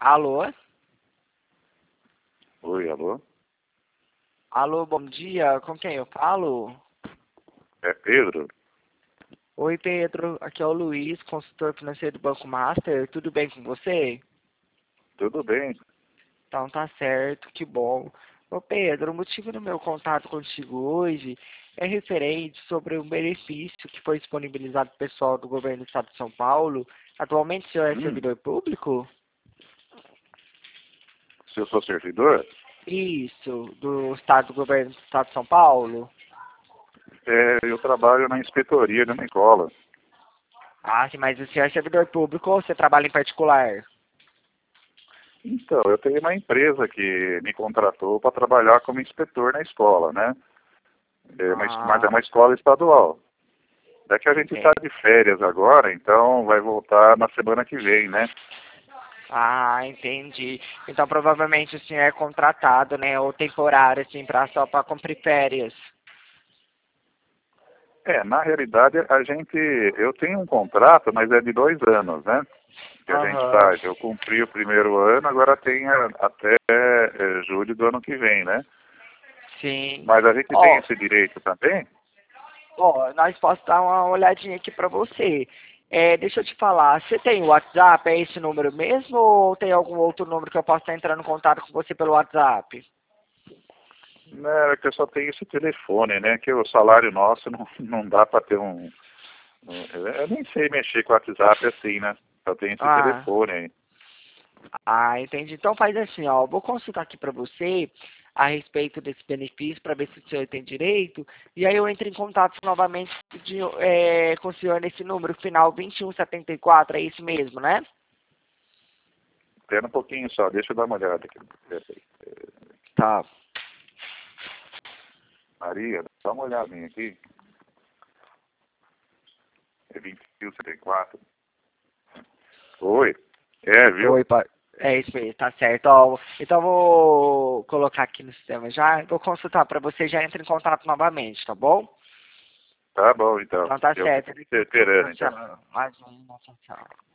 Alô? Oi, alô? Alô, bom dia. Com quem eu falo? É Pedro? Oi, Pedro. Aqui é o Luiz, consultor financeiro do Banco Master. Tudo bem com você? Tudo bem? Então tá certo, que bom. Ô Pedro, o motivo do meu contato contigo hoje é referente sobre um benefício que foi disponibilizado ao pessoal do governo do estado de São Paulo. Atualmente o senhor é Hum, servidor público? se eu sou servidor? Isso, do estado do governo do estado de São Paulo. Eu trabalho na inspetoria de uma escola. Ah, sim, mas o senhor é servidor público ou você trabalha em particular? Então, eu tenho uma empresa que me contratou para trabalhar como inspetor na escola, né? Mas é Ah, uma escola estadual. É que a gente está entendi. de férias agora, então vai voltar na semana que vem, né? Ah, entendi. Então provavelmente o senhor é contratado, né? Ou temporário, assim, só para cumprir férias. Na realidade, eu tenho um contrato, mas é de 2 anos, né? Que a gente Aham. tá, eu cumpri o primeiro ano, agora tem até julho do ano que vem, né? Sim. Mas a gente tem Ó, esse direito também? nós posso dar uma olhadinha aqui para você. Deixa eu te falar, você tem o WhatsApp? É esse número mesmo ou tem algum outro número que eu possa estar entrando em contato com você pelo WhatsApp? Não, é que eu só tenho esse telefone, né? Que o salário nosso não dá para ter eu nem sei mexer com o WhatsApp assim, né? Só tenho esse Ah, telefone aí. entendi. Então faz assim, ó, eu vou consultar aqui para você a respeito desse benefício para ver se o senhor tem direito e aí eu entro em contato novamente com o senhor nesse número final 2174, é isso mesmo, né? Espera um pouquinho só, deixa eu dar uma olhada aqui. Peraí. Tá. Maria, dá uma olhadinha aqui. É 2174. Oi. Viu? Oi, pai. É isso aí, tá certo. Ó, então eu vou colocar aqui no sistema já, vou consultar para você já entra em contato novamente, tá bom? Tá bom, então. Então tá Eu certo. fico te esperando, Tchau, então. tchau. Mais um, tchau, tchau.